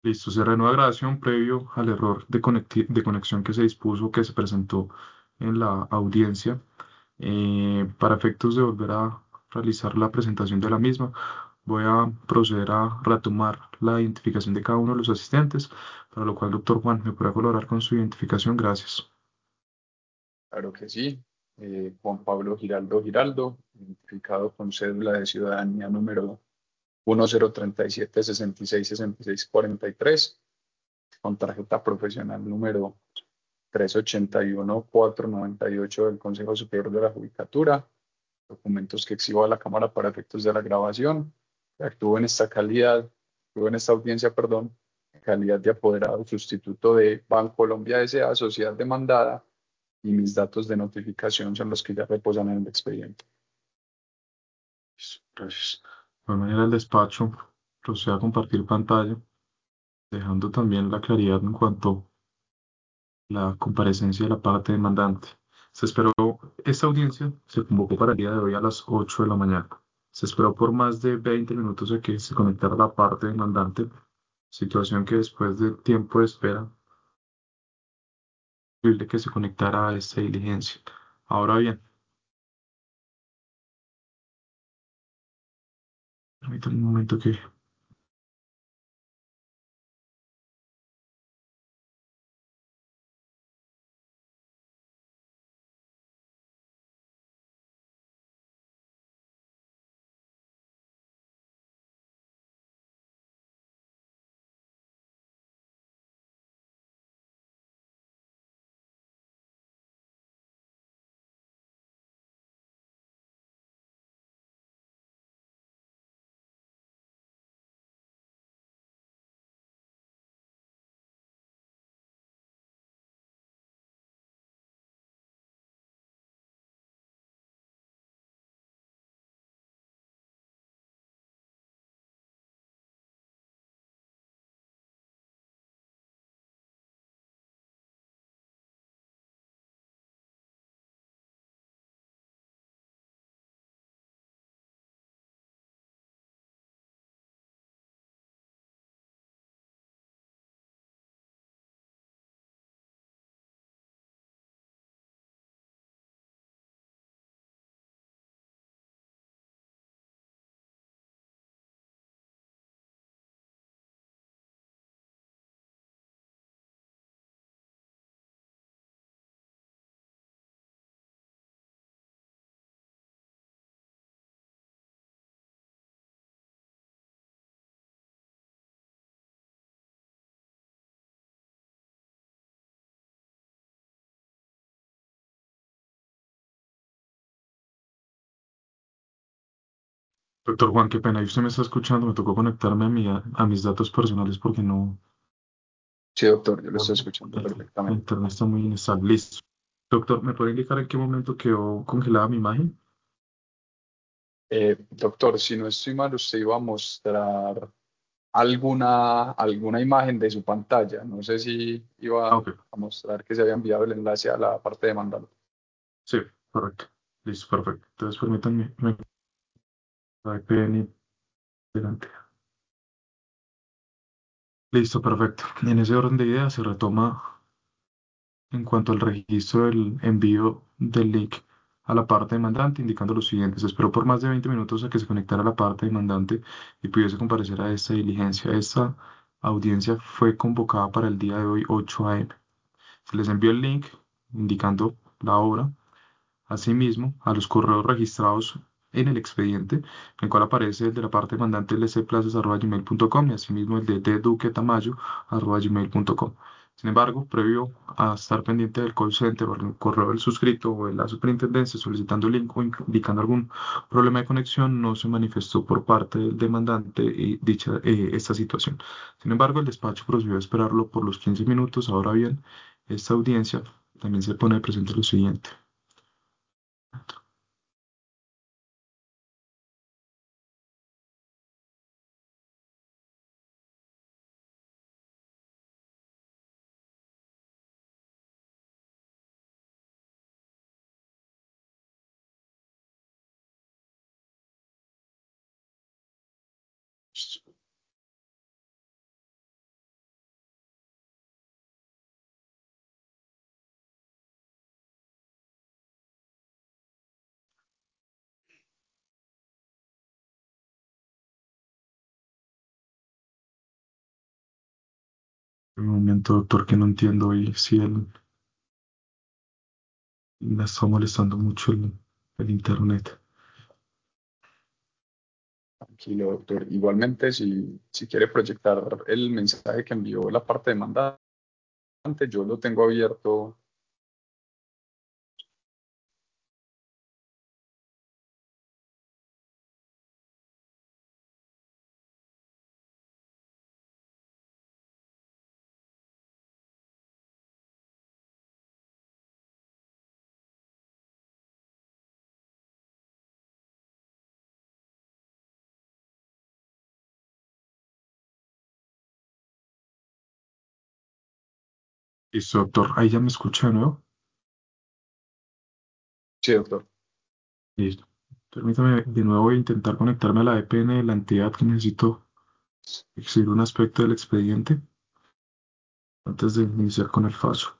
Listo, se reanuda grabación previo al error de conexión que se dispuso, que se presentó en la audiencia. Para efectos de volver a realizar la presentación de la misma, voy a proceder a retomar la identificación de cada uno de los asistentes, para lo cual, doctor Juan, ¿me puede colaborar con su identificación? Gracias. Claro que sí. Juan Pablo Giraldo Giraldo, identificado con cédula de ciudadanía número 1037-666643, con tarjeta profesional número 381-498 del Consejo Superior de la Judicatura, documentos que exhibo a la Cámara para efectos de la grabación. Actúo en esta calidad, actúo en esta audiencia, perdón, en calidad de apoderado sustituto de Bancolombia S.A., sociedad demandada, y mis datos de notificación son los que ya reposan en el expediente. Listo, gracias. De manera, el despacho procede a compartir pantalla, dejando también la claridad en cuanto a la comparecencia de la parte demandante. Se esperó, esta audiencia se convocó para el día de hoy a las 8 de la mañana. Se esperó por más de 20 minutos a que se conectara la parte demandante, situación que después de tiempo de espera, posible que se conectara a esta diligencia. Ahora bien, permítanme un momento que... Doctor Juan, qué pena, y usted me está escuchando, me tocó conectarme a mis datos personales porque no... Sí, doctor, yo lo estoy El escuchando el perfectamente. internet está muy inestable. Listo. Doctor, ¿me puede indicar en qué momento quedó congelada mi imagen? Doctor, si no estoy mal, usted iba a mostrar alguna imagen de su pantalla. No sé si iba Ah, a ok. mostrar que se había enviado el enlace a la parte de mandar. Sí, correcto. Listo, perfecto. Entonces, permítanme, me VPN delante. Listo, perfecto. En ese orden de ideas se retoma en cuanto al registro del envío del link a la parte demandante, indicando lo siguiente. Se esperó por más de 20 minutos a que se conectara la parte demandante y pudiese comparecer a esta diligencia. Esta audiencia fue convocada para el día de hoy, 8 a.m. Se les envió el link indicando la hora. Asimismo, a los correos registrados en el expediente, en el cual aparece el de la parte demandante lcplazas@gmail.com y asimismo el de dduquetamayo@gmail.com. Sin embargo, previo a estar pendiente del call center o el correo del suscrito o de la superintendencia solicitando el link o indicando algún problema de conexión, no se manifestó por parte del demandante esta situación. Sin embargo, el despacho procedió a esperarlo por los 15 minutos. Ahora bien, esta audiencia también se pone de presente lo siguiente. Un momento, doctor, que no entiendo y si él me está molestando mucho el internet. Tranquilo, doctor. Igualmente, si quiere proyectar el mensaje que envió la parte demandante, yo lo tengo abierto. Listo, doctor. Ahí ya me escucha de nuevo. Sí, doctor. Listo. Permítame de nuevo intentar conectarme a la VPN de la entidad que necesito exhibir un aspecto del expediente antes de iniciar con el fallo.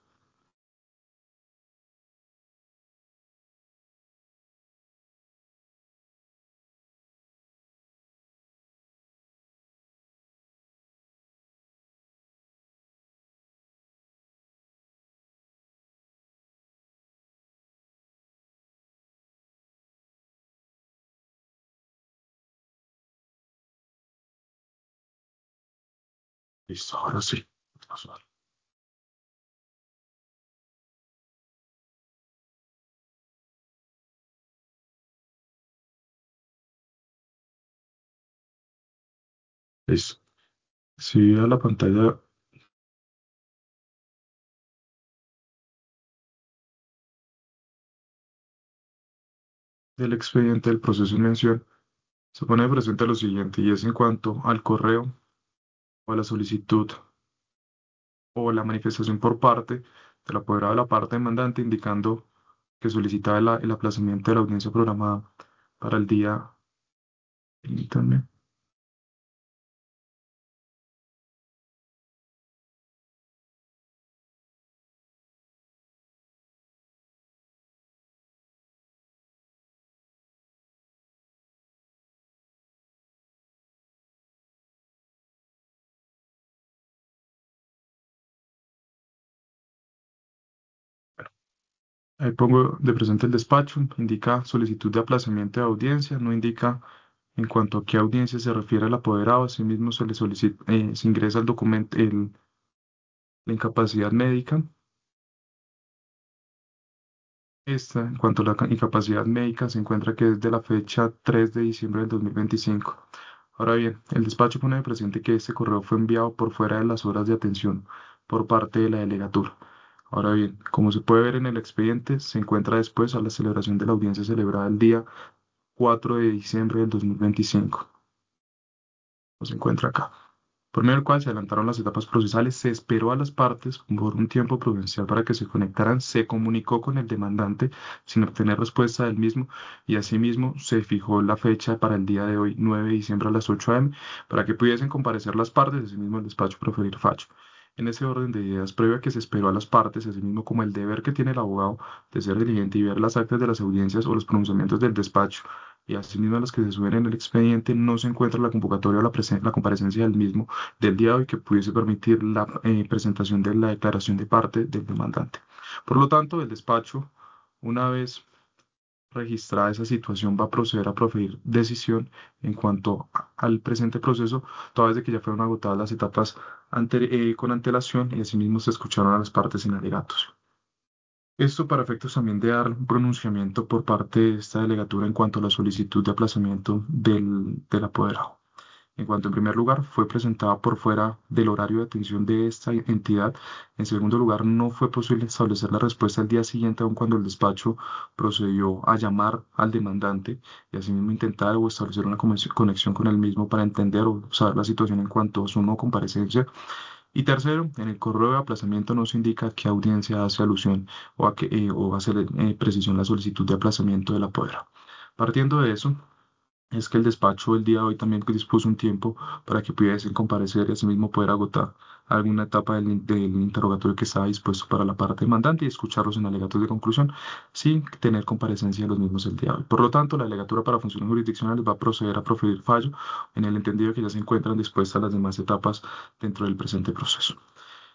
Listo, ahora sí. Listo. Si a la pantalla del expediente del proceso en mención, se pone presente lo siguiente, y es en cuanto al correo o a la solicitud o la manifestación por parte del apoderado de la parte demandante indicando que solicita el aplazamiento de la audiencia programada para el día. Permítame. Ahí pongo de presente el despacho, indica solicitud de aplazamiento de audiencia, no indica en cuanto a qué audiencia se refiere el apoderado, asimismo se le solicita, se ingresa el documento, la incapacidad médica. Esta, en cuanto a la incapacidad médica, se encuentra que es de la fecha 3 de diciembre del 2025. Ahora bien, el despacho pone de presente que este correo fue enviado por fuera de las horas de atención por parte de la delegatura. Ahora bien, como se puede ver en el expediente, se encuentra después a la celebración de la audiencia celebrada el día 4 de diciembre del 2025. No se encuentra acá. Por medio del cual se adelantaron las etapas procesales, se esperó a las partes por un tiempo prudencial para que se conectaran, se comunicó con el demandante sin obtener respuesta del mismo y asimismo se fijó la fecha para el día de hoy, 9 de diciembre a las 8 a.m., para que pudiesen comparecer las partes, asimismo el despacho proferir fallo. En ese orden de ideas, previo a que se esperó a las partes, asimismo como el deber que tiene el abogado de ser diligente y ver las actas de las audiencias o los pronunciamientos del despacho, y asimismo las que se suben en el expediente, no se encuentra la convocatoria o la comparecencia del mismo del día de hoy que pudiese permitir la presentación de la declaración de parte del demandante. Por lo tanto, el despacho, una vez registrada esa situación, va a proceder a proferir decisión en cuanto al presente proceso, toda vez de que ya fueron agotadas las etapas con antelación y asimismo se escucharon a las partes sin alegatos. Esto para efectos también de dar un pronunciamiento por parte de esta delegatura en cuanto a la solicitud de aplazamiento del apoderado. En cuanto, en primer lugar, fue presentada por fuera del horario de atención de esta entidad. En segundo lugar, no fue posible establecer la respuesta al día siguiente, aun cuando el despacho procedió a llamar al demandante y asimismo intentar o establecer una conexión con el mismo para entender o saber la situación en cuanto a su no comparecencia. Y tercero, en el correo de aplazamiento no se indica a qué audiencia hace alusión o hace precisión la solicitud de aplazamiento del apoderado. Partiendo de eso, es que el despacho el día de hoy también dispuso un tiempo para que pudiesen comparecer y asimismo poder agotar alguna etapa del interrogatorio que estaba dispuesto para la parte demandante y escucharlos en alegatos de conclusión sin tener comparecencia de los mismos el día de hoy. Por lo tanto, la delegatura para funciones jurisdiccionales va a proceder a proferir fallo en el entendido que ya se encuentran dispuestas las demás etapas dentro del presente proceso.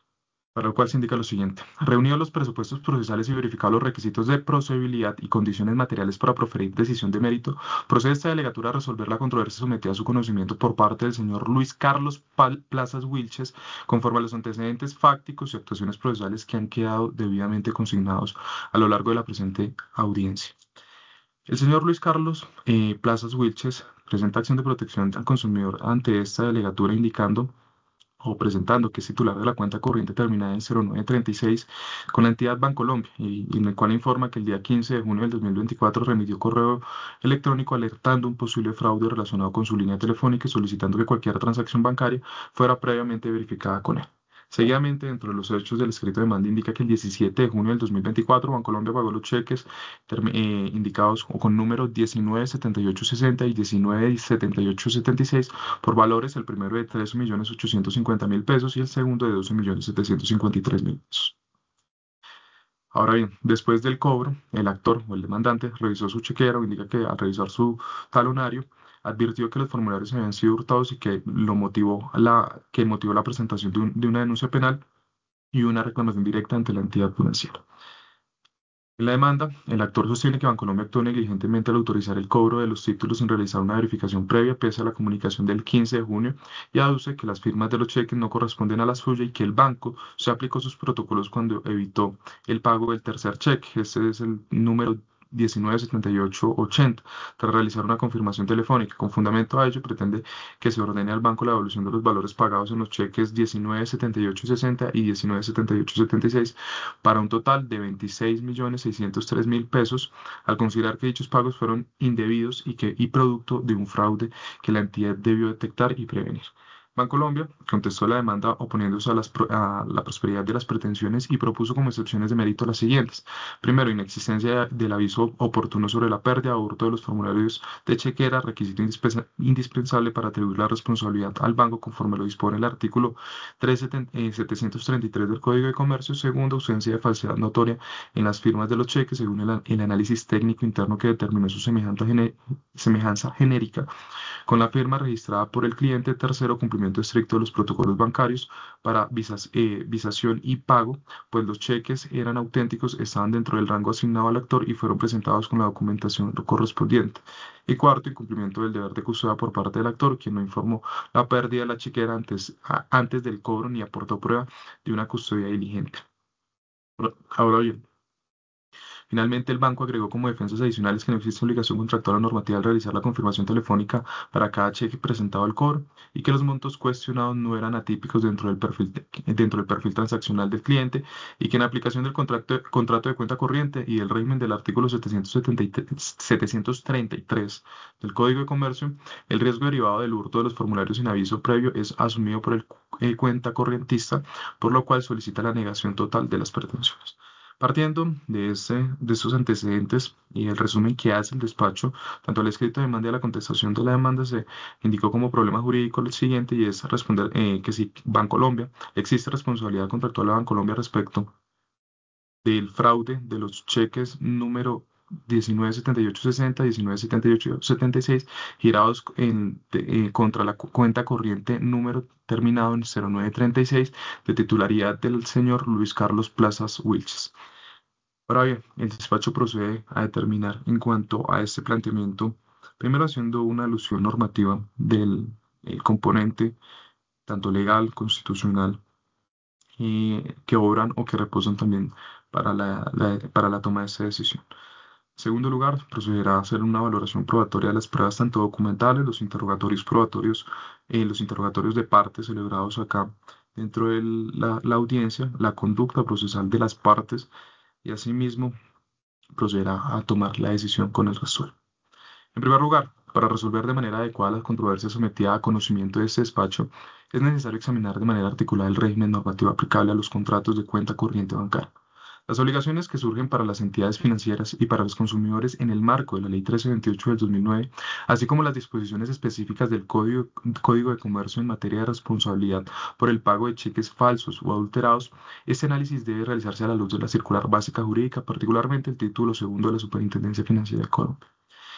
para lo cual se indica lo siguiente. Reunido los presupuestos procesales y verificado los requisitos de procedibilidad y condiciones materiales para proferir decisión de mérito, procede esta delegatura a resolver la controversia sometida a su conocimiento por parte del señor Luis Carlos Plazas Wilches, conforme a los antecedentes fácticos y actuaciones procesales que han quedado debidamente consignados a lo largo de la presente audiencia. El señor Luis Carlos Plazas Wilches presenta acción de protección al consumidor ante esta delegatura indicando o presentando que es titular de la cuenta corriente terminada en 0936 con la entidad Bancolombia y en el cual informa que el día 15 de junio del 2024 remitió correo electrónico alertando un posible fraude relacionado con su línea telefónica y solicitando que cualquier transacción bancaria fuera previamente verificada con él. Seguidamente, dentro de los hechos del escrito de demanda indica que el 17 de junio del 2024 Bancolombia pagó los cheques indicados o con números 197860 y 197876 por valores, el primero de 13.850.000 pesos y el segundo de 12.753.000 pesos. Ahora bien, después del cobro, el actor o el demandante revisó su chequera o indica que al revisar su talonario advirtió que los formularios habían sido hurtados y que motivó la presentación de una denuncia penal y una reclamación directa ante la entidad financiera. En la demanda, el actor sostiene que Bancolombia actuó negligentemente al autorizar el cobro de los títulos sin realizar una verificación previa pese a la comunicación del 15 de junio y aduce que las firmas de los cheques no corresponden a la suya y que el banco se aplicó sus protocolos cuando evitó el pago del tercer cheque. Este es el número 197880. Tras realizar una confirmación telefónica con fundamento a ello, pretende que se ordene al banco la devolución de los valores pagados en los cheques 197860 y 197876 para un total de 26.603.000 pesos, al considerar que dichos pagos fueron indebidos y producto de un fraude que la entidad debió detectar y prevenir. Bancolombia contestó la demanda oponiéndose a la prosperidad de las pretensiones y propuso como excepciones de mérito las siguientes. Primero, inexistencia del aviso oportuno sobre la pérdida o hurto de los formularios de chequera, requisito indispensable para atribuir la responsabilidad al banco conforme lo dispone el artículo 733 del Código de Comercio. Segundo, ausencia de falsedad notoria en las firmas de los cheques según el análisis técnico interno que determinó su semejanza genérica con la firma registrada por el cliente. Tercero, cumplimiento estricto de los protocolos bancarios para visación y pago, pues los cheques eran auténticos, estaban dentro del rango asignado al actor y fueron presentados con la documentación correspondiente. Y cuarto, incumplimiento del deber de custodia por parte del actor, quien no informó la pérdida de la chequera antes del cobro ni aportó prueba de una custodia diligente. Ahora bien, finalmente, el banco agregó como defensas adicionales que no existe obligación contractual o normativa al realizar la confirmación telefónica para cada cheque presentado al cobro y que los montos cuestionados no eran atípicos dentro del perfil transaccional del cliente y que en aplicación del contrato de cuenta corriente y del régimen del artículo 733 del Código de Comercio, el riesgo derivado del hurto de los formularios sin aviso previo es asumido por el cuenta corrientista, por lo cual solicita la negación total de las pretensiones. Partiendo de estos antecedentes y el resumen que hace el despacho, tanto el escrito de demanda y la contestación de la demanda se indicó como problema jurídico el siguiente y es responder que si Bancolombia existe responsabilidad contractual de Bancolombia respecto del fraude de los cheques número 197860 y 197876 girados contra la cuenta corriente número terminado en 0936 de titularidad del señor Luis Carlos Plazas Wilches. Ahora bien, el despacho procede a determinar en cuanto a este planteamiento, primero haciendo una alusión normativa del el componente tanto legal, constitucional, que obran o que reposan también para la toma de esta decisión. En segundo lugar, procederá a hacer una valoración probatoria de las pruebas tanto documentales, los interrogatorios probatorios, los interrogatorios de partes celebrados acá dentro de la audiencia, la conducta procesal de las partes y asimismo procederá a tomar la decisión con el resuelto. En primer lugar, para resolver de manera adecuada las controversias sometidas a conocimiento de este despacho, es necesario examinar de manera articulada el régimen normativo aplicable a los contratos de cuenta corriente bancaria. Las obligaciones que surgen para las entidades financieras y para los consumidores en el marco de la Ley 1328 del 2009, así como las disposiciones específicas del Código de Comercio en materia de responsabilidad por el pago de cheques falsos o adulterados, este análisis debe realizarse a la luz de la circular básica jurídica, particularmente el título segundo de la Superintendencia Financiera de Colombia.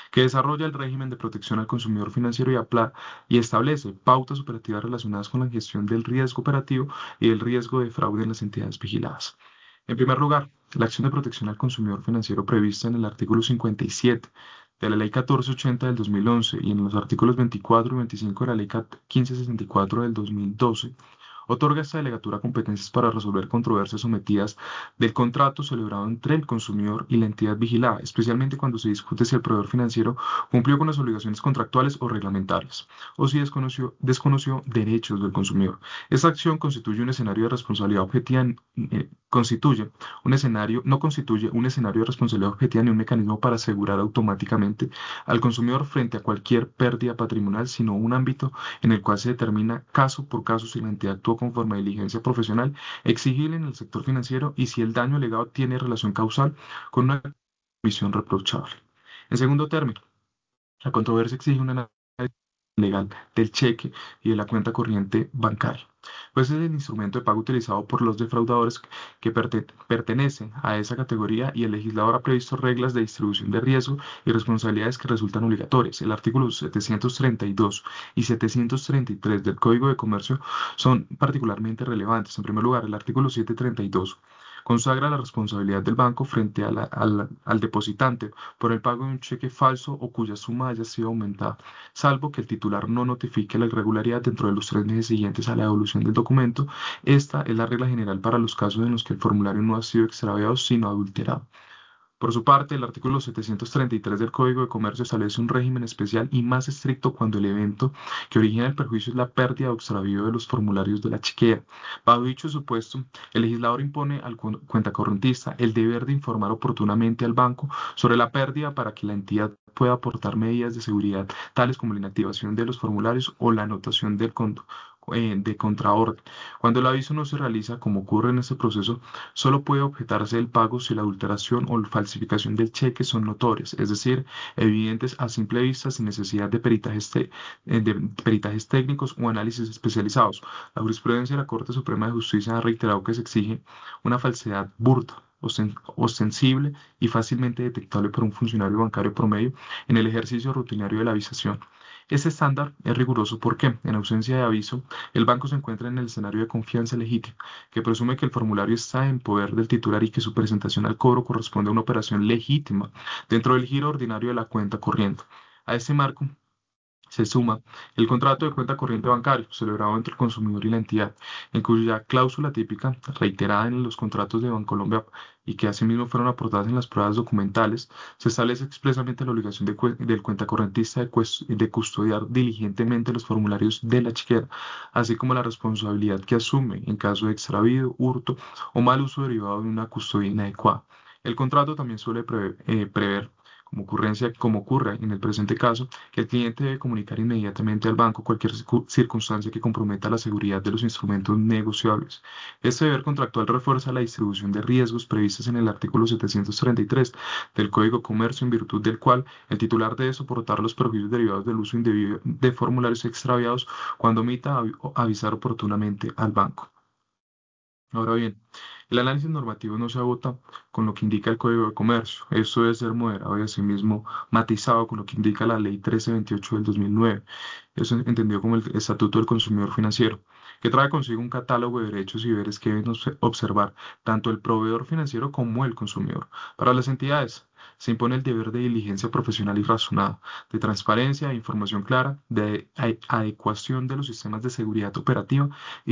que desarrolla el régimen de protección al consumidor financiero y establece pautas operativas relacionadas con la gestión del riesgo operativo y el riesgo de fraude en las entidades vigiladas. En primer lugar, la acción de protección al consumidor financiero prevista en el artículo 57 de la Ley 1480 del 2011 y en los artículos 24 y 25 de la Ley 1564 del 2012 otorga esta delegatura competencias para resolver controversias sometidas del contrato celebrado entre el consumidor y la entidad vigilada, especialmente cuando se discute si el proveedor financiero cumplió con las obligaciones contractuales o reglamentarias, o si desconoció derechos del consumidor. Esta acción constituye un escenario de responsabilidad objetiva, no constituye un escenario de responsabilidad objetiva ni un mecanismo para asegurar automáticamente al consumidor frente a cualquier pérdida patrimonial, sino un ámbito en el cual se determina caso por caso si la entidad actuó conforme a diligencia profesional exigible en el sector financiero y si el daño alegado tiene relación causal con una comisión reprochable. En segundo término, la controversia exige un análisis legal del cheque y de la cuenta corriente bancaria, pues es el instrumento de pago utilizado por los defraudadores que pertenece a esa categoría y el legislador ha previsto reglas de distribución de riesgo y responsabilidades que resultan obligatorias. El artículo 732 y 733 del Código de Comercio son particularmente relevantes. En primer lugar, el artículo 732 consagra la responsabilidad del banco frente al depositante por el pago de un cheque falso o cuya suma haya sido aumentada, salvo que el titular no notifique la irregularidad dentro de los 3 meses siguientes a la devolución del documento. Esta es la regla general para los casos en los que el formulario no ha sido extraviado sino adulterado. Por su parte, el artículo 733 del Código de Comercio establece un régimen especial y más estricto cuando el evento que origina el perjuicio es la pérdida o extravío de los formularios de la chequera. Bajo dicho supuesto, el legislador impone al cuentacorrentista el deber de informar oportunamente al banco sobre la pérdida para que la entidad pueda aportar medidas de seguridad, tales como la inactivación de los formularios o la anotación de contraorden. Cuando el aviso no se realiza, como ocurre en este proceso, solo puede objetarse el pago si la adulteración o la falsificación del cheque son notorias, es decir, evidentes a simple vista sin necesidad de peritajes técnicos o análisis especializados. La jurisprudencia de la Corte Suprema de Justicia ha reiterado que se exige una falsedad burda, ostensible y fácilmente detectable por un funcionario bancario promedio en el ejercicio rutinario de la avisación. Este estándar es riguroso porque, en ausencia de aviso, el banco se encuentra en el escenario de confianza legítima, que presume que el formulario está en poder del titular y que su presentación al cobro corresponde a una operación legítima dentro del giro ordinario de la cuenta corriente. A este marco se suma el contrato de cuenta corriente bancario celebrado entre el consumidor y la entidad, en cuya cláusula típica, reiterada en los contratos de Bancolombia y que asimismo fueron aportadas en las pruebas documentales, se establece expresamente la obligación del cuentacorrentista de custodiar diligentemente los formularios de la chequera, así como la responsabilidad que asume en caso de extravío, hurto o mal uso derivado de una custodia inadecuada. El contrato también suele prever, como ocurre en el presente caso, que el cliente debe comunicar inmediatamente al banco cualquier circunstancia que comprometa la seguridad de los instrumentos negociables. Este deber contractual refuerza la distribución de riesgos previstas en el artículo 733 del Código de Comercio, en virtud del cual el titular debe soportar los perjuicios derivados del uso indebido de formularios extraviados cuando omita avisar oportunamente al banco. Ahora bien, el análisis normativo no se agota con lo que indica el Código de Comercio. Esto debe ser moderado y asimismo matizado con lo que indica la Ley 1328 del 2009. Eso es entendido como el Estatuto del Consumidor Financiero, que trae consigo un catálogo de derechos y deberes que deben observar tanto el proveedor financiero como el consumidor. Para las entidades, se impone el deber de diligencia profesional y razonada, de transparencia, de información clara, de adecuación de los sistemas de seguridad operativa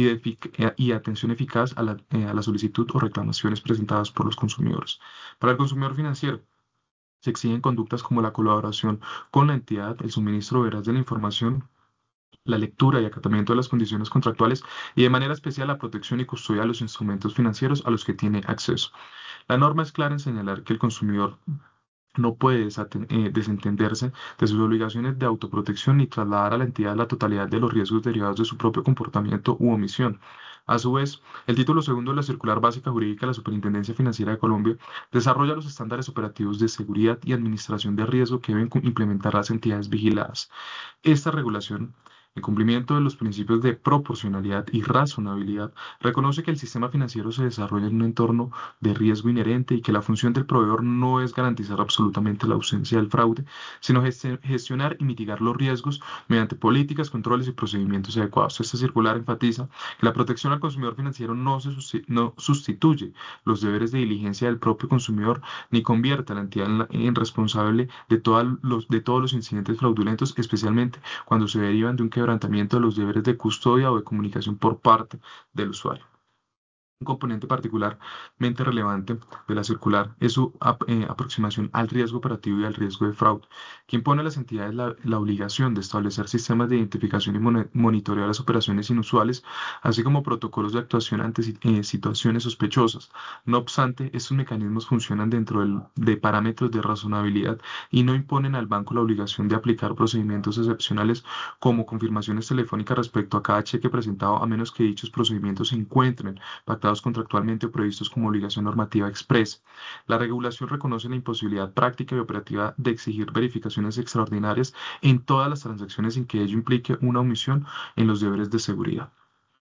y atención eficaz a la solicitud o reclamaciones presentadas por los consumidores. Para el consumidor financiero, se exigen conductas como la colaboración con la entidad, el suministro veraz de la información, la lectura y acatamiento de las condiciones contractuales y de manera especial la protección y custodia de los instrumentos financieros a los que tiene acceso. La norma es clara en señalar que el consumidor no puede desentenderse de sus obligaciones de autoprotección ni trasladar a la entidad la totalidad de los riesgos derivados de su propio comportamiento u omisión. A su vez, el título segundo de la Circular Básica Jurídica de la Superintendencia Financiera de Colombia desarrolla los estándares operativos de seguridad y administración de riesgo que deben implementar las entidades vigiladas. Esta regulación El cumplimiento de los principios de proporcionalidad y razonabilidad reconoce que el sistema financiero se desarrolla en un entorno de riesgo inherente y que la función del proveedor no es garantizar absolutamente la ausencia del fraude, sino gestionar y mitigar los riesgos mediante políticas, controles y procedimientos adecuados. Esta circular enfatiza que la protección al consumidor financiero no sustituye los deberes de diligencia del propio consumidor ni convierte a la entidad en responsable de todos los incidentes fraudulentos, especialmente cuando se derivan de un quebrantamiento de los deberes de custodia o de comunicación por parte del usuario. Un componente particularmente relevante de la circular es su aproximación al riesgo operativo y al riesgo de fraude, que impone a las entidades la obligación de establecer sistemas de identificación y monitoreo de las operaciones inusuales, así como protocolos de actuación ante situaciones sospechosas. No obstante, estos mecanismos funcionan dentro de parámetros de razonabilidad y no imponen al banco la obligación de aplicar procedimientos excepcionales como confirmaciones telefónicas respecto a cada cheque presentado, a menos que dichos procedimientos se encuentren pactados contractualmente o previstos como obligación normativa expresa. La regulación reconoce la imposibilidad práctica y operativa de exigir verificaciones extraordinarias en todas las transacciones sin que ello implique una omisión en los deberes de seguridad.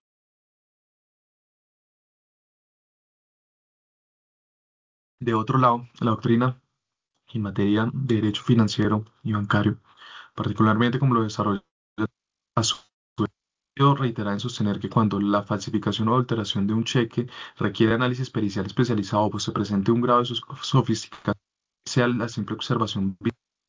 De otro lado, la doctrina en materia de derecho financiero y bancario, particularmente como lo desarrolla a su reiterar en sostener que cuando la falsificación o alteración de un cheque requiere análisis pericial especializado, pues se presente un grado de sofisticación, sea la simple observación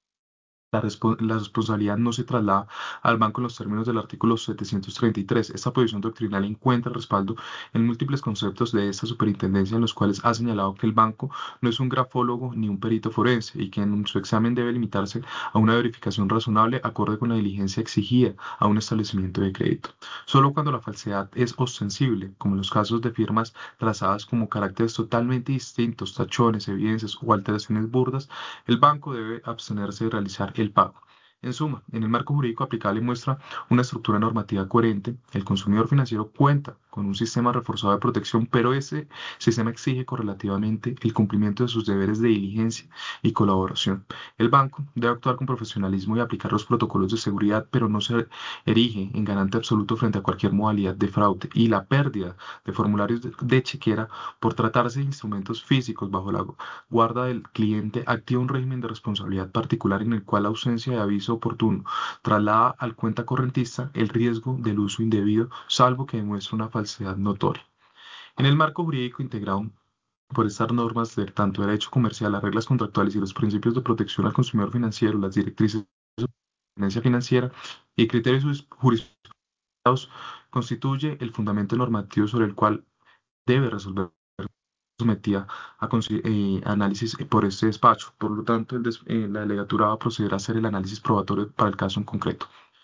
la responsabilidad no se traslada al banco en los términos del artículo 733. Esta posición doctrinal encuentra respaldo en múltiples conceptos de esta superintendencia en los cuales ha señalado que el banco no es un grafólogo ni un perito forense y que en su examen debe limitarse a una verificación razonable acorde con la diligencia exigida a un establecimiento de crédito. Solo cuando la falsedad es ostensible, como en los casos de firmas trazadas como caracteres totalmente distintos, tachones, evidencias o alteraciones burdas, el banco debe abstenerse de realizar el pago. En suma, en el marco jurídico aplicable muestra una estructura normativa coherente. El consumidor financiero cuenta con un sistema reforzado de protección, pero ese sistema exige correlativamente el cumplimiento de sus deberes de diligencia y colaboración. El banco debe actuar con profesionalismo y aplicar los protocolos de seguridad, pero no se erige en garante absoluto frente a cualquier modalidad de fraude y la pérdida de formularios de chequera por tratarse de instrumentos físicos bajo la guarda del cliente activa un régimen de responsabilidad particular en el cual la ausencia de aviso oportuno traslada al cuenta correntista el riesgo del uso indebido, salvo que demuestre una falsedad notoria. En el marco jurídico integrado por estas normas de tanto derecho comercial, las reglas contractuales y los principios de protección al consumidor financiero, las directrices de supervivencia financiera y criterios jurisdiccionales constituye el fundamento normativo sobre el cual debe resolver sometida a análisis por este despacho. Por lo tanto, la delegatura va a proceder a hacer el análisis probatorio para el caso en concreto.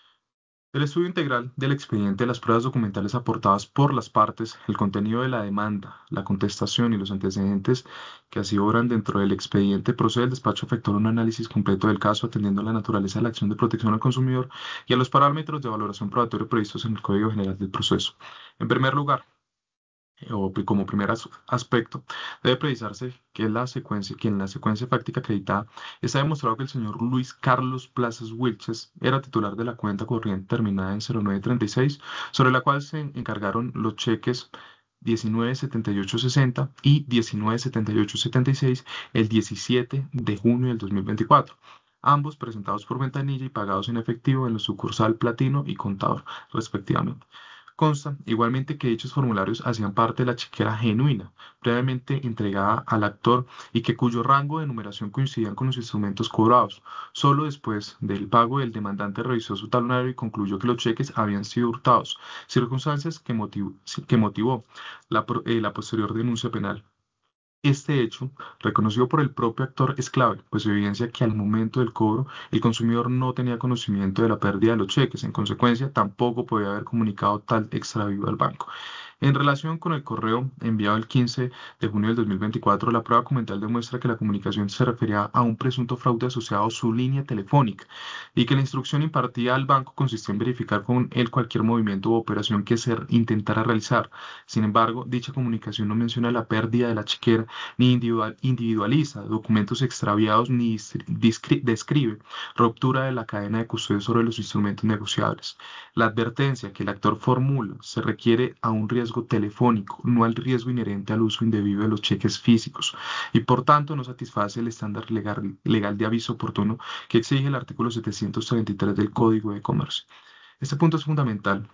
El estudio integral del expediente, las pruebas documentales aportadas por las partes, el contenido de la demanda, la contestación y los antecedentes que así obran dentro del expediente, procede el despacho a efectuar un análisis completo del caso, atendiendo a la naturaleza de la acción de protección al consumidor y a los parámetros de valoración probatoria previstos en el Código General del Proceso. En primer lugar, como primer aspecto, debe precisarse que en la secuencia fáctica acreditada está demostrado que el señor Luis Carlos Plazas Wilches era titular de la cuenta corriente terminada en 0936, sobre la cual se encargaron los cheques 197860 y 197876 el 17 de junio del 2024, ambos presentados por ventanilla y pagados en efectivo en la sucursal Platino y Contador, respectivamente. Consta igualmente que dichos formularios hacían parte de la chequera genuina, previamente entregada al actor y que cuyo rango de numeración coincidían con los instrumentos cobrados. Solo después del pago el demandante revisó su talonario y concluyó que los cheques habían sido hurtados, circunstancias que motivó la posterior denuncia penal. Este hecho, reconocido por el propio actor, es clave, pues evidencia que al momento del cobro el consumidor no tenía conocimiento de la pérdida de los cheques, en consecuencia tampoco podía haber comunicado tal extravío al banco. En relación con el correo enviado el 15 de junio del 2024, la prueba documental demuestra que la comunicación se refería a un presunto fraude asociado a su línea telefónica y que la instrucción impartida al banco consistía en verificar con él cualquier movimiento u operación que se intentara realizar. Sin embargo, dicha comunicación no menciona la pérdida de la chequera ni individualiza documentos extraviados ni describe ruptura de la cadena de custodia sobre los instrumentos negociables. La advertencia que el actor formula se requiere a un riesgo telefónico, no al riesgo inherente al uso indebido de los cheques físicos, y por tanto no satisface el estándar legal de aviso oportuno que exige el artículo 733 del Código de Comercio. Este punto es fundamental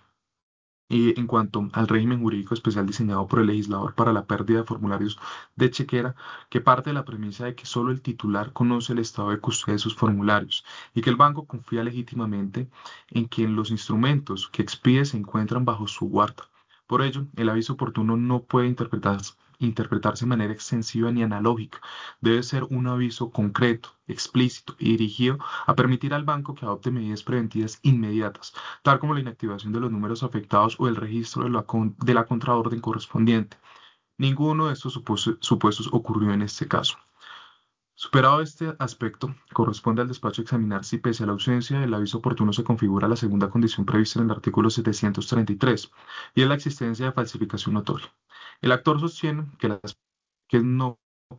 y en cuanto al régimen jurídico especial diseñado por el legislador para la pérdida de formularios de chequera, que parte de la premisa de que solo el titular conoce el estado de custodia de sus formularios y que el banco confía legítimamente en que los instrumentos que expide se encuentran bajo su guarda. Por ello, el aviso oportuno no puede interpretarse de manera extensiva ni analógica. Debe ser un aviso concreto, explícito y dirigido a permitir al banco que adopte medidas preventivas inmediatas tal como la inactivación de los números afectados o el registro de la contraorden correspondiente. Ninguno de estos supuestos ocurrió en este caso. Superado este aspecto, corresponde al despacho examinar si pese a la ausencia del aviso oportuno se configura la segunda condición prevista en el artículo 733 y es la existencia de falsificación notoria. El actor sostiene que no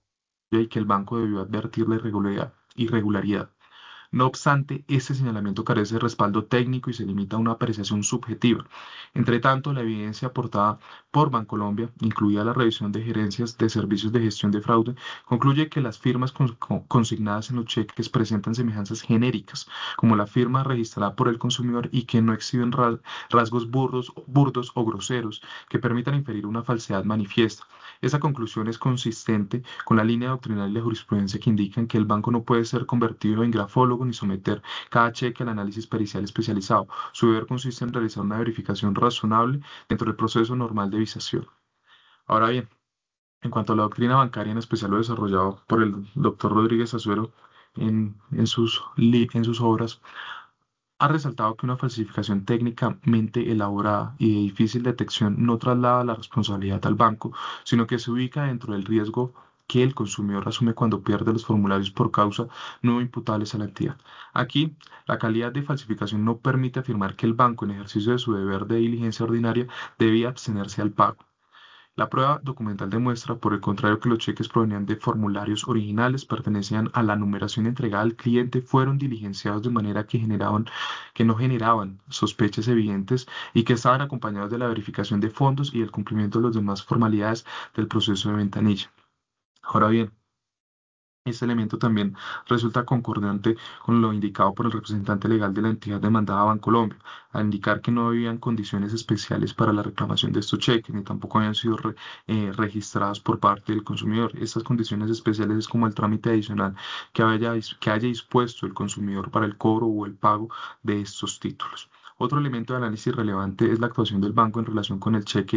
y que el banco debió advertir la irregularidad. No obstante, este señalamiento carece de respaldo técnico y se limita a una apreciación subjetiva. Entre tanto, la evidencia aportada por Bancolombia, incluida la revisión de gerencias de servicios de gestión de fraude, concluye que las firmas consignadas en los cheques presentan semejanzas genéricas, como la firma registrada por el consumidor y que no exhiben rasgos burdos o groseros que permitan inferir una falsedad manifiesta. Esa conclusión es consistente con la línea doctrinal y la jurisprudencia que indican que el banco no puede ser convertido en grafólogo ni someter cada cheque al análisis pericial especializado. Su deber consiste en realizar una verificación razonable dentro del proceso normal de visación. Ahora bien, en cuanto a la doctrina bancaria, en especial lo desarrollado por el doctor Rodríguez Azuero en sus obras, ha resaltado que una falsificación técnicamente elaborada y de difícil detección no traslada la responsabilidad al banco, sino que se ubica dentro del riesgo que el consumidor asume cuando pierde los formularios por causa no imputables a la entidad. Aquí, la calidad de falsificación no permite afirmar que el banco, en ejercicio de su deber de diligencia ordinaria, debía abstenerse al pago. La prueba documental demuestra, por el contrario, que los cheques provenían de formularios originales, pertenecían a la numeración entregada al cliente, fueron diligenciados de manera que no generaban sospechas evidentes y que estaban acompañados de la verificación de fondos y el cumplimiento de las demás formalidades del proceso de ventanilla. Ahora bien, este elemento también resulta concordante con lo indicado por el representante legal de la entidad demandada a Bancolombia, al indicar que no habían condiciones especiales para la reclamación de estos cheques, ni tampoco habían sido registrados por parte del consumidor. Estas condiciones especiales es como el trámite adicional que haya dispuesto el consumidor para el cobro o el pago de estos títulos. Otro elemento de análisis relevante es la actuación del banco en relación con el cheque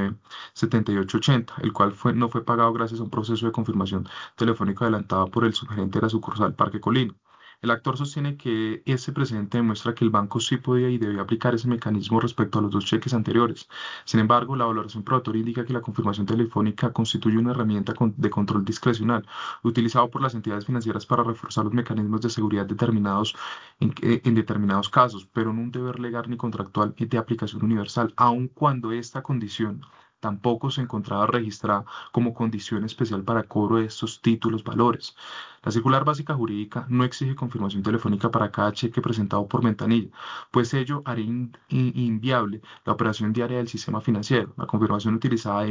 197880, el cual no fue pagado gracias a un proceso de confirmación telefónico adelantada por el subgerente de la sucursal Parque Colina. El actor sostiene que ese precedente demuestra que el banco sí podía y debía aplicar ese mecanismo respecto a los dos cheques anteriores. Sin embargo, la valoración probatoria indica que la confirmación telefónica constituye una herramienta de control discrecional, utilizado por las entidades financieras para reforzar los mecanismos de seguridad determinados en determinados casos, pero no un deber legal ni contractual de aplicación universal, aun cuando esta condición tampoco se encontraba registrada como condición especial para cobro de estos títulos valores. La circular básica jurídica no exige confirmación telefónica para cada cheque presentado por ventanilla, pues ello haría inviable la operación diaria del sistema financiero. La confirmación utilizada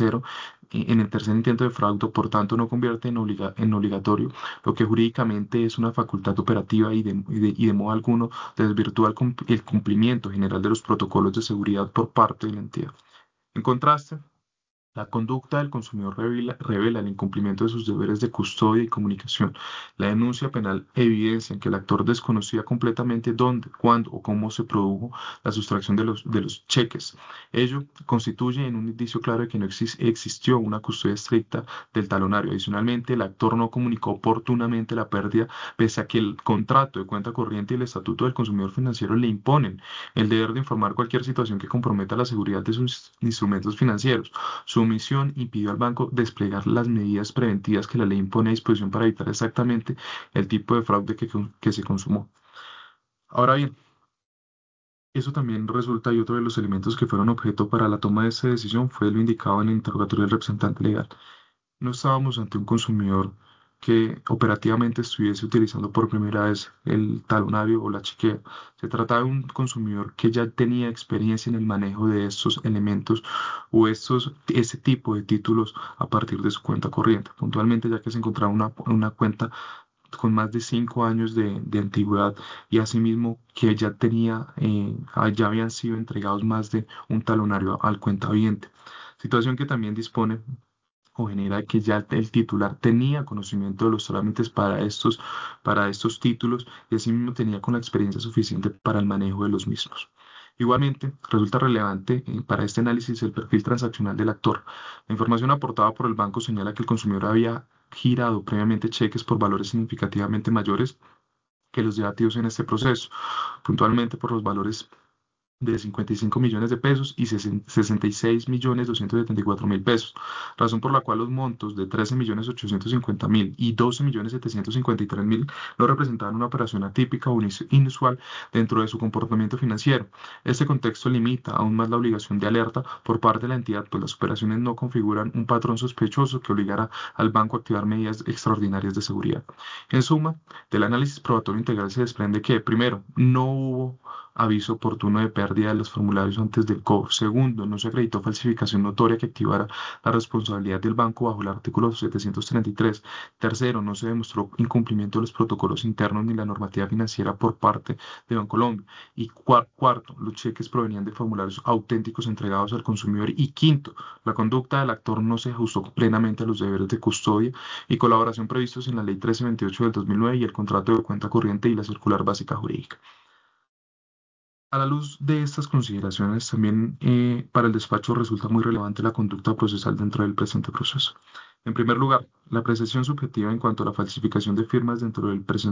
en el tercer intento de fraude, por tanto, no convierte en obligatorio lo que jurídicamente es una facultad operativa y de modo alguno desvirtúa el cumplimiento general de los protocolos de seguridad por parte de la entidad. En contraste, La conducta del consumidor revela el incumplimiento de sus deberes de custodia y comunicación. La denuncia penal evidencia que el actor desconocía completamente dónde, cuándo o cómo se produjo la sustracción de los cheques. Ello constituye en un indicio claro de que no existió una custodia estricta del talonario. Adicionalmente, el actor no comunicó oportunamente la pérdida, pese a que el contrato de cuenta corriente y el estatuto del consumidor financiero le imponen el deber de informar cualquier situación que comprometa la seguridad de sus instrumentos financieros. Su omisión impidió al banco desplegar las medidas preventivas que la ley impone a disposición para evitar exactamente el tipo de fraude que se consumó. Ahora bien, eso también resulta y otro de los elementos que fueron objeto para la toma de esta decisión fue lo indicado en el interrogatorio del representante legal. No estábamos ante un consumidor que operativamente estuviese utilizando por primera vez el talonario o la chequera. Se trataba de un consumidor que ya tenía experiencia en el manejo de estos elementos o ese tipo de títulos a partir de su cuenta corriente. Puntualmente, ya que se encontraba una cuenta con más de 5 años de antigüedad y asimismo que ya habían sido entregados más de un talonario al cuentaviente. Situación que también dispone o genera que ya el titular tenía conocimiento de los trámites para estos títulos y asimismo tenía con la experiencia suficiente para el manejo de los mismos. Igualmente, resulta relevante para este análisis el perfil transaccional del actor. La información aportada por el banco señala que el consumidor había girado previamente cheques por valores significativamente mayores que los debatidos en este proceso, puntualmente por los valores de 55 millones de pesos y 66 millones 274 mil pesos, razón por la cual los montos de 13 millones 850 mil y 12 millones 753 mil no representaban una operación atípica o inusual dentro de su comportamiento financiero. Este contexto limita aún más la obligación de alerta por parte de la entidad, pues las operaciones no configuran un patrón sospechoso que obligara al banco a activar medidas extraordinarias de seguridad. En suma, del análisis probatorio integral se desprende que, primero, no hubo aviso oportuno de pérdida de los formularios antes del cobro. Segundo, no se acreditó falsificación notoria que activara la responsabilidad del banco bajo el artículo 733. Tercero, no se demostró incumplimiento de los protocolos internos ni la normativa financiera por parte de Bancolombia. Y cuarto, los cheques provenían de formularios auténticos entregados al consumidor. Y quinto, la conducta del actor no se ajustó plenamente a los deberes de custodia y colaboración previstos en la Ley 1328 del 2009 y el contrato de cuenta corriente y la circular básica jurídica. A la luz de estas consideraciones, también para el despacho resulta muy relevante la conducta procesal dentro del presente proceso. En primer lugar, la apreciación subjetiva en cuanto a la falsificación de firmas dentro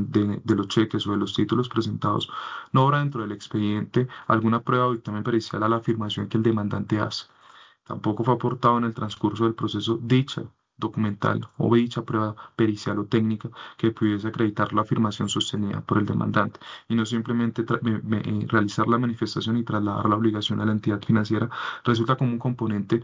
de los cheques o de los títulos presentados no obra dentro del expediente alguna prueba o dictamen pericial a la afirmación que el demandante hace. Tampoco fue aportado en el transcurso del proceso dicha documental o dicha prueba pericial o técnica que pudiese acreditar la afirmación sostenida por el demandante y no simplemente realizar la manifestación y trasladar la obligación a la entidad financiera resulta como un componente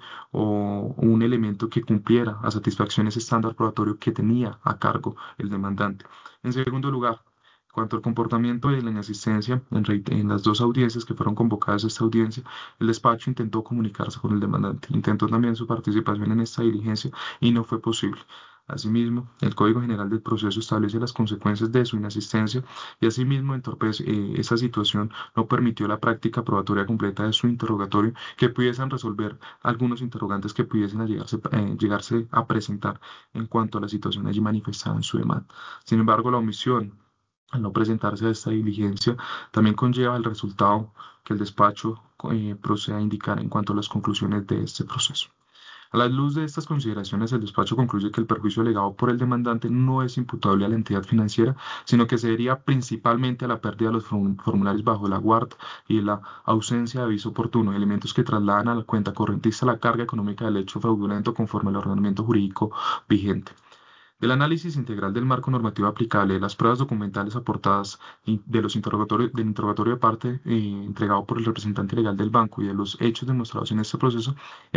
o un elemento que cumpliera a satisfacción ese estándar probatorio que tenía a cargo el demandante. En segundo lugar, cuanto al comportamiento de la inasistencia en las dos audiencias que fueron convocadas a esta audiencia, el despacho intentó comunicarse con el demandante, intentó también su participación en esta diligencia y no fue posible. Asimismo, el Código General del Proceso establece las consecuencias de su inasistencia y asimismo entorpece esa situación no permitió la práctica probatoria completa de su interrogatorio que pudiesen resolver algunos interrogantes que pudiesen llegarse a presentar en cuanto a la situación allí manifestada en su demanda. Sin embargo, la omisión al no presentarse a esta diligencia, también conlleva el resultado que el despacho proceda a indicar en cuanto a las conclusiones de este proceso. A la luz de estas consideraciones, el despacho concluye que el perjuicio alegado por el demandante no es imputable a la entidad financiera, sino que se deriva principalmente a la pérdida de los formularios bajo la guarda y la ausencia de aviso oportuno, elementos que trasladan a la cuenta correntista la carga económica del hecho fraudulento conforme al ordenamiento jurídico vigente. Del análisis integral del marco normativo aplicable, de las pruebas documentales aportadas y del interrogatorio de parte entregado por el representante legal del banco y de los hechos demostrados en este proceso,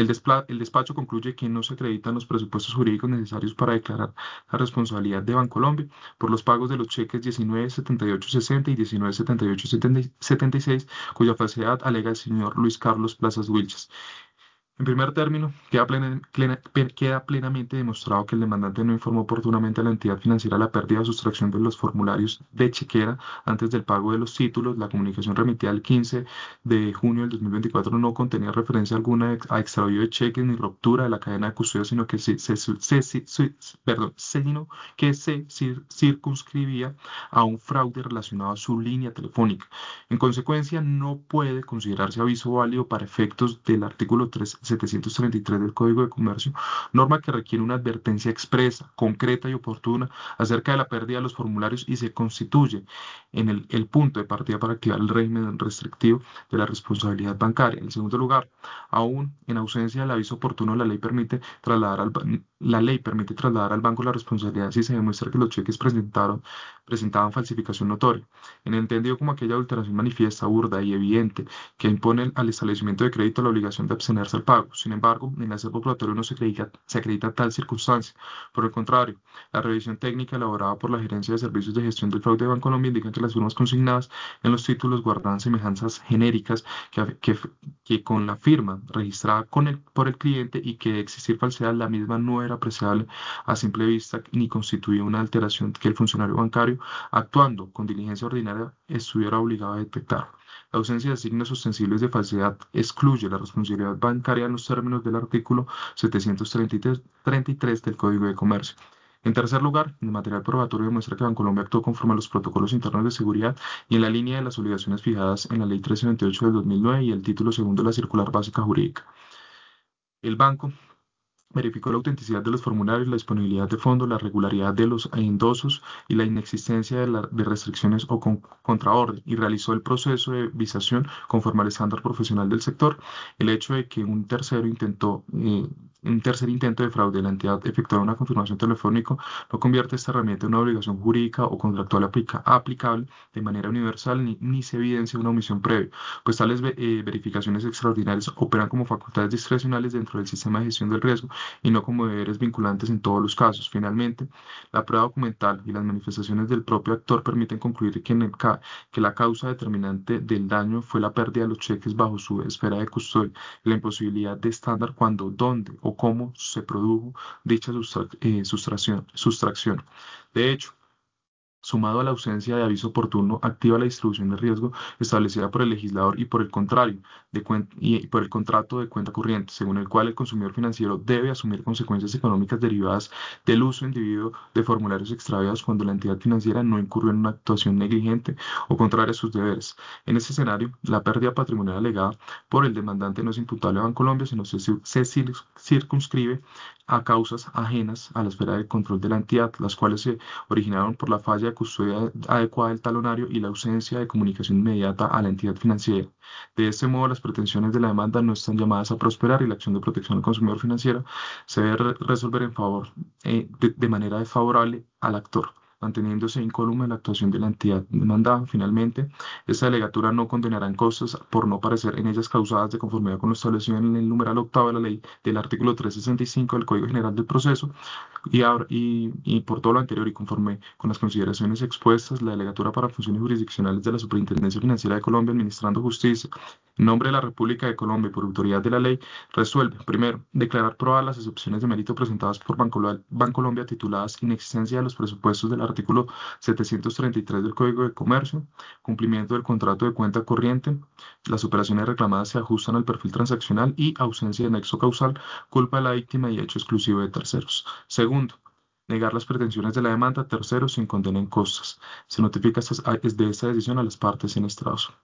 el despacho concluye que no se acreditan los presupuestos jurídicos necesarios para declarar la responsabilidad de Bancolombia por los pagos de los cheques 197860 y 197876, cuya falsedad alega el señor Luis Carlos Plazas Wilches. En primer término, queda plenamente demostrado que el demandante no informó oportunamente a la entidad financiera la pérdida o sustracción de los formularios de chequera antes del pago de los títulos. La comunicación remitida el 15 de junio del 2024 no contenía referencia alguna a extravío de cheques ni ruptura de la cadena de custodia, sino que sino que circunscribía a un fraude relacionado a su línea telefónica. En consecuencia, no puede considerarse aviso válido para efectos del artículo 733 del Código de Comercio, norma que requiere una advertencia expresa, concreta y oportuna acerca de la pérdida de los formularios y se constituye en el punto de partida para activar el régimen restrictivo de la responsabilidad bancaria. En segundo lugar, aún en ausencia del aviso oportuno, la ley permite trasladar al banco la responsabilidad si se demuestra que los cheques presentaban falsificación notoria en entendido como aquella adulteración manifiesta, burda y evidente que impone al establecimiento de crédito la obligación de abstenerse al pago. Sin embargo, en el acervo probatorio no se acredita tal circunstancia. Por el contrario, la revisión técnica elaborada por la Gerencia de Servicios de Gestión del Fraude de Bancolombia indica que las firmas consignadas en los títulos guardan semejanzas genéricas que con la firma registrada por el cliente y que de existir falsedad, la misma no era apreciable a simple vista ni constituía una alteración que el funcionario bancario actuando con diligencia ordinaria, estuviera obligado a detectar. La ausencia de signos ostensibles de falsedad excluye la responsabilidad bancaria en los términos del artículo 733 del Código de Comercio. En tercer lugar, el material probatorio demuestra que Bancolombia actuó conforme a los protocolos internos de seguridad y en la línea de las obligaciones fijadas en la Ley 1328 del 2009 y el título segundo de la Circular Básica Jurídica. El banco verificó la autenticidad de los formularios, la disponibilidad de fondos, la regularidad de los endosos y la inexistencia de restricciones o contraorden y realizó el proceso de visación conforme al estándar profesional del sector. El hecho de que un tercer intento de fraude de la entidad efectuara una confirmación telefónica no convierte esta herramienta en una obligación jurídica o contractual aplicable de manera universal ni se evidencia una omisión previa, pues tales verificaciones extraordinarias operan como facultades discrecionales dentro del sistema de gestión del riesgo y no como deberes vinculantes en todos los casos. Finalmente, la prueba documental y las manifestaciones del propio actor permiten concluir que la causa determinante del daño fue la pérdida de los cheques bajo su esfera de custodia y la imposibilidad de estándar cuándo, dónde o cómo se produjo dicha sustracción. De hecho, sumado a la ausencia de aviso oportuno, activa la distribución de riesgo establecida por el legislador y por el contrario, y por el contrato de cuenta corriente, según el cual el consumidor financiero debe asumir consecuencias económicas derivadas del uso indebido de formularios extraviados cuando la entidad financiera no incurrió en una actuación negligente o contraria a sus deberes. En este escenario, la pérdida patrimonial alegada por el demandante no es imputable a Bancolombia, sino se circunscribe a causas ajenas a la esfera de control de la entidad, las cuales se originaron por la falla de custodia adecuada del talonario y la ausencia de comunicación inmediata a la entidad financiera. De este modo, las pretensiones de la demanda no están llamadas a prosperar y la acción de protección al consumidor financiero se debe resolver de manera desfavorable al actor, manteniéndose incólume la actuación de la entidad demandada. Finalmente, esta delegatura no condenará en costas por no parecer en ellas causadas de conformidad con lo establecido en el numeral octavo de la ley del artículo 365 del Código General del Proceso y por todo lo anterior y conforme con las consideraciones expuestas, la Delegatura para Funciones Jurisdiccionales de la Superintendencia Financiera de Colombia, Administrando Justicia, en nombre de la República de Colombia y por autoridad de la ley, resuelve, primero, declarar probadas las excepciones de mérito presentadas por Bancolombia tituladas Inexistencia de los presupuestos del artículo 733 del Código de Comercio, cumplimiento del contrato de cuenta corriente, las operaciones reclamadas se ajustan al perfil transaccional y ausencia de nexo causal, culpa de la víctima y hecho exclusivo de terceros. Segundo, negar las pretensiones de la demanda. Tercero, sin condena en costas. Se notifica de esta decisión a las partes en estrados.